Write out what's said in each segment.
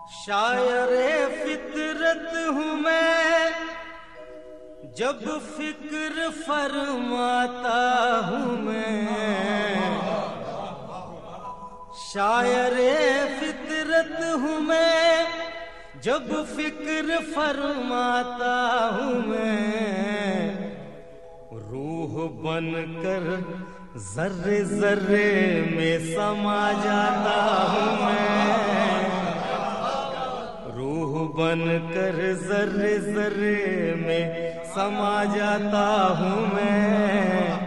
शायरे फितरत हूँ मैं, जब फिक्र फरमाता हूँ मैं। शायरे फितरत हूँ मैं, जब फिक्र फरमाता हूँ मैं। रूह बनकर जर्रे जर्रे में समा जाता हूँ मैं। रूह बनकर जर्रे जर्रे में समा जाता हूँ मैं।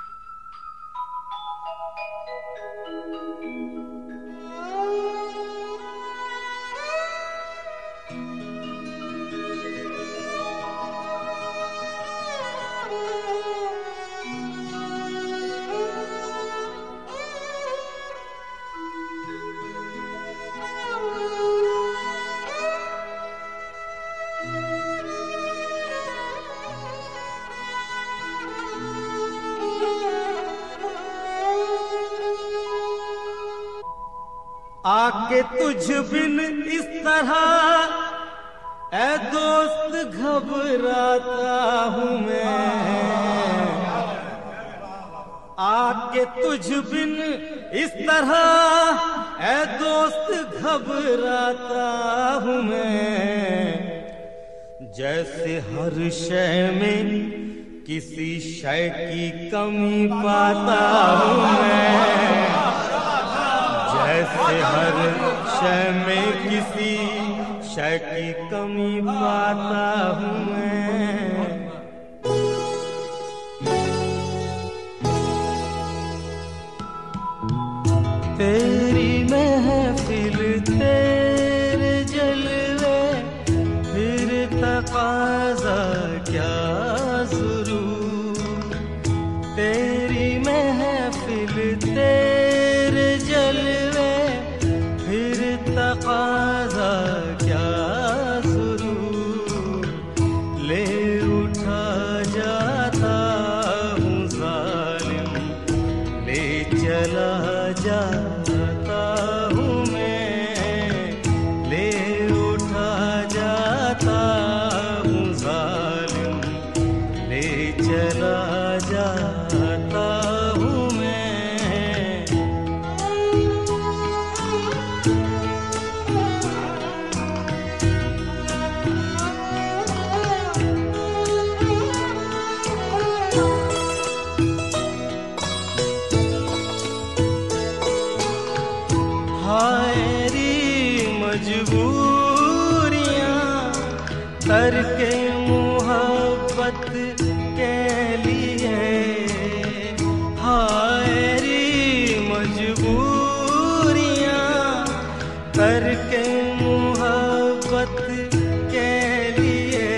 आके तुझ बिन इस तरह ऐ दोस्त घबराता हूँ मैं। आके तुझ बिन इस तरह ऐ दोस्त घबराता हूँ मैं। जैसे हर शय में किसी शय की कमी पाता हूँ मैं। जैसे हर शय में किसी शय की कमी पाता हूँ मैं। तेरी महफिल तेरे जलवे, फिर तकाज़ा क्या ज़ुरूर। तेरी महफिल तेरे जलवे, फिर तकाज़ा क्या ज़ुरूर। ले उठा जाता हूँ ज़ालिम, ले चला जाता हूँ मैं। ले उठा जाता हूँ ज़ालिम, ले चला जाता हूँ मैं। हायरी मजबूरियाँ करके मोहब्बत के लिए। हायरी मजबूरियाँ करके मोहब्बत के लिए।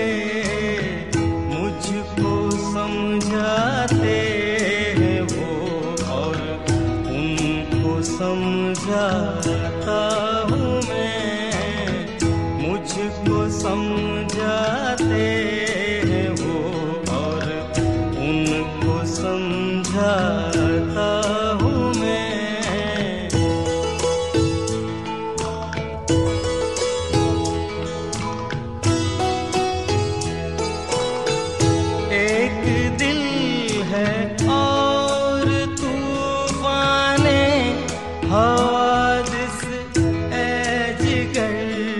मुझको समझाते हैं वो और उनको समझाता हूँ मैं। मुझको समझाते हैं वो और उनको समझाता हूँ मैं। एक दिल है और तूफाने हादिस ए जिगर।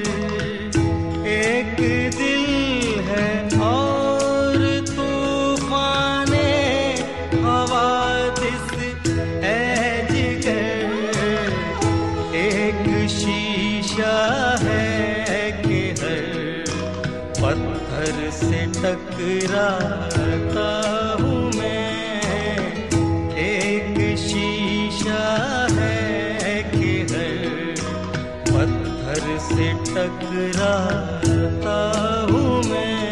एक दिल है और तूफाने हादिस ए जिगर। एक शीशा है कि हर पत्थर से टकराता हूँ मैं। एक शीशा है कि हर पत्थर से टकराता हूँ मैं।